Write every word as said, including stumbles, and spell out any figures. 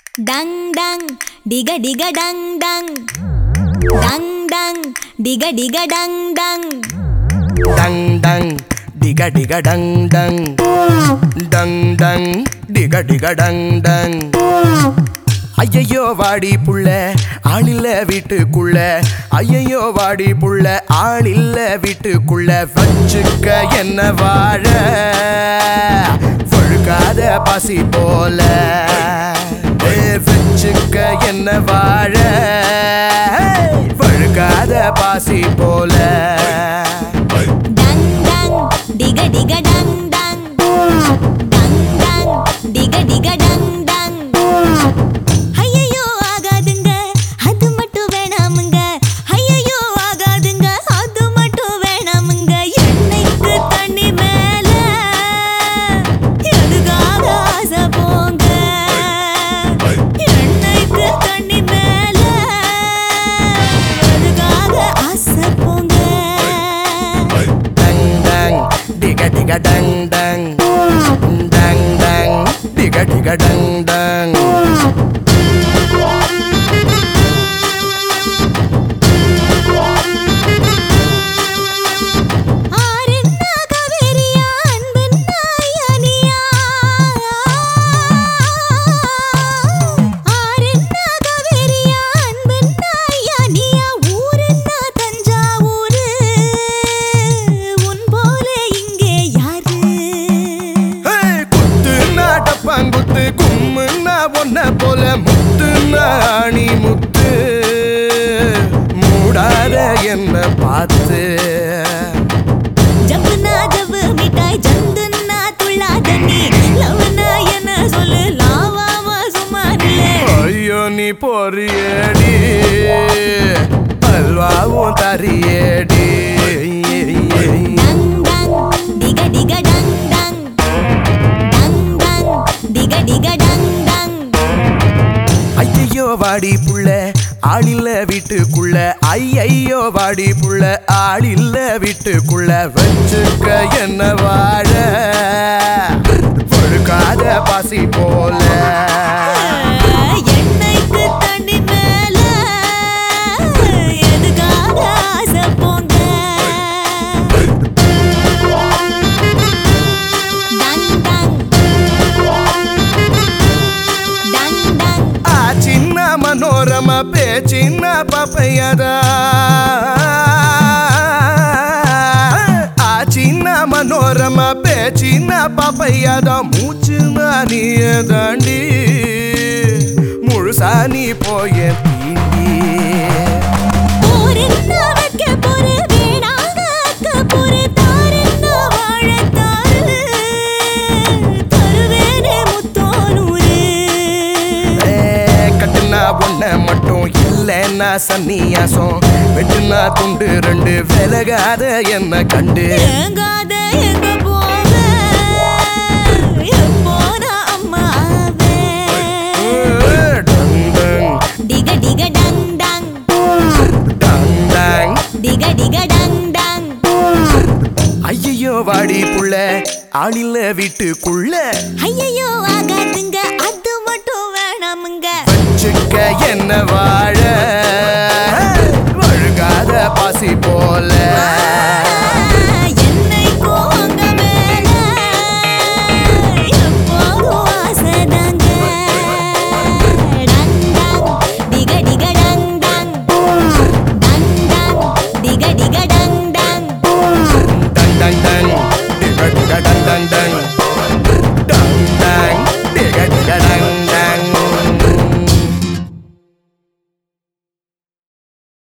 Dang dang, diga diga dang dang. Dang dang, diga diga dang dang. Dang dang, diga diga dang dang. Dang dang, diga diga dang dang. ஐயையோ வாடி புள்ள ஆளில்ல வீட்டுக்குள்ள ஐயையோ வாடி புள்ள ஆளில்ல வீட்டுக்குள்ள வச்சுக்க என்ன வாழ வழுக்காத பசி போல வச்சுக்க என்ன வாழ வழுக்காத பாசி போல Dang dang, diga diga dang dang. Dang dang, diga diga dang dang. ஐயையோ ஆகாதுங்க அது மட்டும் வேணாமுங்க. ஐயையோ ஆகாதுங்க அது மட்டும் வேணாமுங்க. எண்ணெய்க்கு தண்ணி மேல எதுக்காக ஆசை போங்க. எண்ணெய்க்கு தண்ணி மேல எதுக்காக ஆசை போங்க. Dang dang, diga diga dang dang. Dang dang, diga diga dang dang. ஆரென்னா காவேரியா அன்பென்னா யானியா. ஆரென்னா காவேரியா அன்பென்னா யானியா. ஊரென்னா Thanjavur உன் போல இங்கே யாரு. Hey, குத்துனா டப்பாங்குத்து கும்முன்னா ஒன்ன போல முத்துனா ஆணி முத்து மூடாத என்ன பார்த்து ஜப்புனா ஜவ்வு மிட்டாய் ஜந்துன்னா துள்ளாத நீ. லவ்னா என்ன சொல்லு லாவாமா சும்மா நில்லு. ஐயோ நீ பொறியடி அல்வாவும் தரியடி Dang dang, diga diga dang dang. Dang dang, diga diga dang dang. ஐயையோ வாடி புள்ள ஆளில்ல வீட்டுக்குள்ள ஐயையோ வாடி புள்ள ஆளில்ல வீட்டுக்குள்ள வச்சுக்க என்ன வாழ பொழுக்காத பாசி போல எண்ணெய்க்கு தண்ணி மேல எதுக்காக ஆசை போங்க. Dang dang. Dang dang. ஆ சின்ன மனோரம பேச்சின்ன பப்பையதா ஆ சின்ன மனோரம பேச்சின்ன பப்பையதா மூச்சு நீய தாண்டி முழுசா நீ போய தீண்டி போரென்னா வைக்க போரு வேணாங்க அக்க போரு. தாரென்னா வாழத்தாரு தருவேனே முத்தோனூரு. ஏ, கட்டுனா ஒன்ன மட்டும் இல்லைன்னா சன்னியாசம் வெட்டுனா துண்டு ரெண்டு விலகாத என்ன கண்டு ஏங்காத எங்க போவ எப்போனா அம்மா ஆவேன். டங் டங் டிக டிக டங் டங். டங் டங் டிக டிக டங் டங். ஐயையோ வாடி புள்ள ஆளில்ல வீட்டுக்குள்ள ஐயையோ ஆகாதுங்க அது மட்டும் வேணாமுங்க. வச்சுக்க என்ன வாழ வழுகாத பாசி போல